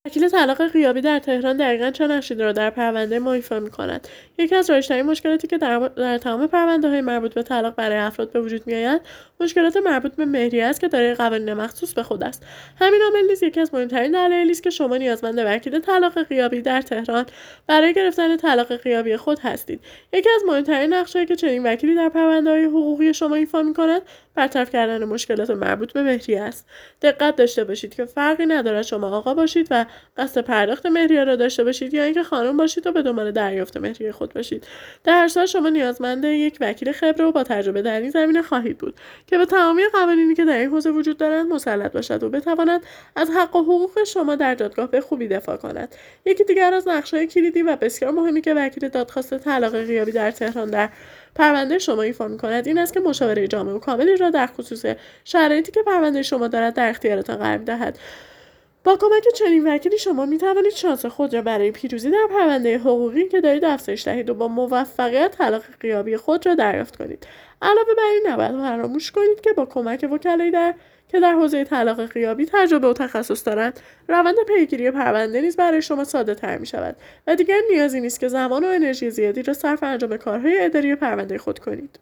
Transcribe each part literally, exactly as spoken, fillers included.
وکیل طلاق غیابی در تهران دقیقاً چه نقشی را در پرونده ما ایفا می‌کند؟ یکی از رایج‌ترین مشکلاتی که در, در تمام پرونده‌های مربوط به طلاق برای افراد به وجود می‌آید، مشکلات مربوط به مهریه است که دارای قوانین مخصوص به خود است. همین عامل نیز یکی از مهمترین دلایلی است که شما نیازمند وکیل طلاق غیابی در تهران برای گرفتن طلاق غیابی خود هستید. یکی از مهمترین نقش‌هایی که چنین وکیلی در پرونده‌های حقوقی شما ایفا می‌کند، برطرف کردن مشکلات مربوط به مهریه است. دقت داشته باشید که فرقی ندارد شما آقا باشید و قصد پرداخت مهریه را داشته باشید یا اینکه خانم باشید و به دنبال دریافت مهریه خود باشید. در هر صورت شما نیازمند یک وکیل خبره و با تجربه در این زمینه خواهید بود که به تمامی قوانینی که در این حوزه وجود دارند مسلط باشد و بتواند از حق و حقوق شما در دادگاه به خوبی دفاع کند. یکی دیگر از نقش‌های کلیدی و بسیار مهمی که وکیل دادخواست طلاق غیابی در تهران در پرونده شما ایفا می‌کند این است که مشاوره جامع و کاملی را در خصوص شرایطی که پرونده شما دارد در اختیارتان قرار می‌دهد. با کمک چنین وکیلی شما می توانید شانس خود را برای پیروزی در پرونده حقوقی که دارید افزایش دهید و با موفقیت طلاق غیابی خود را دریافت کنید. علاوه بر این نباید فراموش کنید که با کمک وکلایی در که در حوزه طلاق غیابی تجربه و تخصص دارند، روند پیگیری پرونده نیز برای شما ساده تر می شود و دیگر نیازی نیست که زمان و انرژی زیادی را صرف انجام کارهای اداری پرونده خود کنید.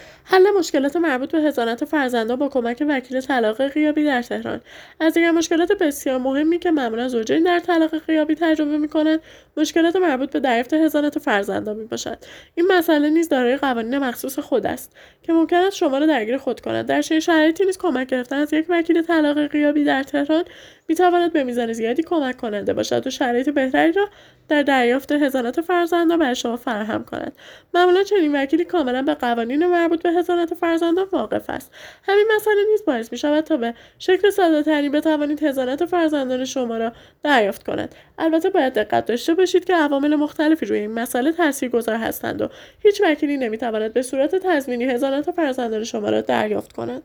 حل مشکلات مربوط به حضانت فرزندان با کمک وکیل طلاق غیابی در تهران. از دیگر مشکلات بسیار مهمی که معمولا زوجین در طلاق غیابی تجربه می‌کنند، مشکلات مربوط به دریافت حضانت فرزندان میباشد. این مسئله نیز دارای قوانین مخصوص خود است که ممکن است شما را درگیر خود کند. در چنین شرایطی نیز کمک گرفتن از یک وکیل طلاق غیابی در تهران میتواند به میزان زیادی کمک کننده باشد و شرایط بهتری را در دریافت حضانت فرزندان برای شما فراهم کند. معمولا چنین وکیلی کاملا به قوانین مربوط به حضانت فرزندان واقف است. همین مسئله نیز باعث می شود تا به شکل ساده تری بتوانید حضانت فرزندان شما را دریافت کند. البته باید دقت داشته باشید که عوامل مختلفی روی این مسئله تاثیرگذار هستند و هیچ وکیلی نمیتواند به صورت تضمینی حضانت فرزندان شما را دریافت کند.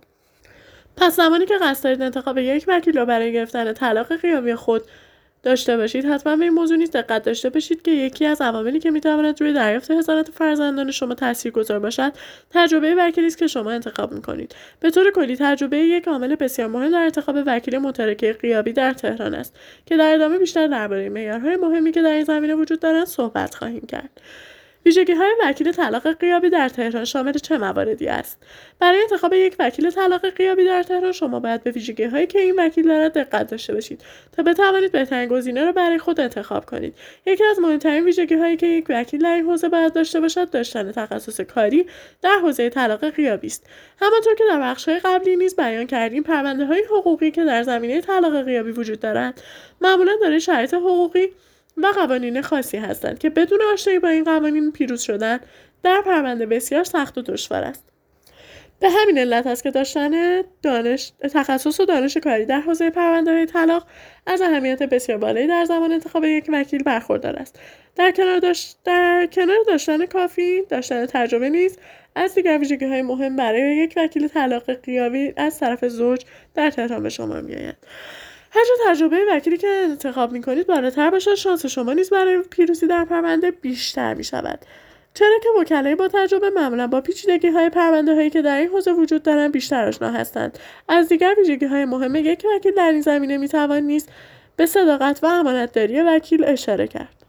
پس زمانی که قصد دارید انتخاب یک وکیل را برای گرفتن طلاق غیابی خود داشته باشید، حتما به این موضوع نیز دقت داشته باشید که یکی از عواملی که میتواند روی دریافت حضانت فرزندان شما تاثیرگذار باشد، تجربه وکیلی است که شما انتخاب میکنید. به طور کلی تجربه یک عامل بسیار مهم در انتخاب وکیل متارکه غیابی در تهران است که در ادامه بیشتر درباره معیارهای مهمی که در این زمینه وجود دارند صحبت خواهیم کرد. ویژگی‌های وکیل طلاق غیابی در تهران شامل چه مواردی است؟ برای انتخاب یک وکیل طلاق غیابی در تهران شما باید به ویژگی‌هایی که این وکیل دارد دقت داشته باشید تا بتوانید بهترین گزینه را برای خود انتخاب کنید. یکی از مهمترین ویژگی‌هایی که یک وکیل در این حوزه باید داشته باشد، داشتن تخصص کاری در حوزه طلاق غیابی است. همانطور که در بخش‌های قبلی نیز بیان کردیم، پرونده‌های حقوقی که در زمینه طلاق غیابی وجود دارند، معمولاً دارای شرایط حقوقی و قوانین خاصی هستند که بدون آشنایی با این قوانین پیروز شدن در پرونده بسیار سخت و دشوار است. به همین علت است که داشتن دانش تخصص و دانش کاری در حوزه پرونده‌های طلاق از اهمیت بسیار بالایی در زمان انتخاب یک وکیل برخوردار است. در کنار داشت... در کنار داشتن کافی، داشتن تجربه نیز از دیگر ویژگی‌های مهم برای یک وکیل طلاق غیابی از طرف زوج در تهران به شما می‌آید. هرچه تجربه وکیلی که انتخاب می‌کنید بالاتر باشد، شانس شما نیز برای پیروزی در پرونده بیشتر می‌شود. چرا که وکلای با تجربه معمولا با پیچیدگی‌های پرونده‌هایی که در این حوزه وجود دارند بیشتر آشنا هستند. از دیگر ویژگی‌های مهم یک وکیل در این زمینه می‌توان نیز به صداقت و امانتداری وکیل اشاره کرد.